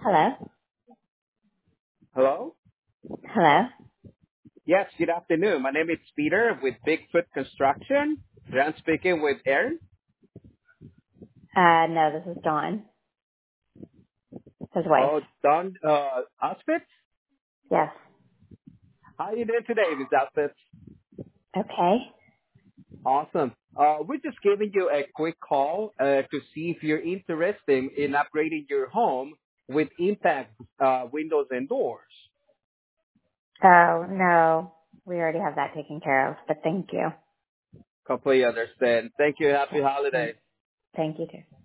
Hello? Hello? Hello? Yes, good afternoon. My name is Peter with Bigfoot Construction. I'm speaking with Aaron. No, this is Dawn, his wife. Oh, Don Auspitz. Yes. How are you doing today, Ms. Auspitz? Okay. Awesome. We're just giving you a quick call to see if you're interested in upgrading your home with impact windows and doors. Oh, no. We already have that taken care of, but thank you. Completely understand. Thank you. Happy Okay. holidays. Thank you, too.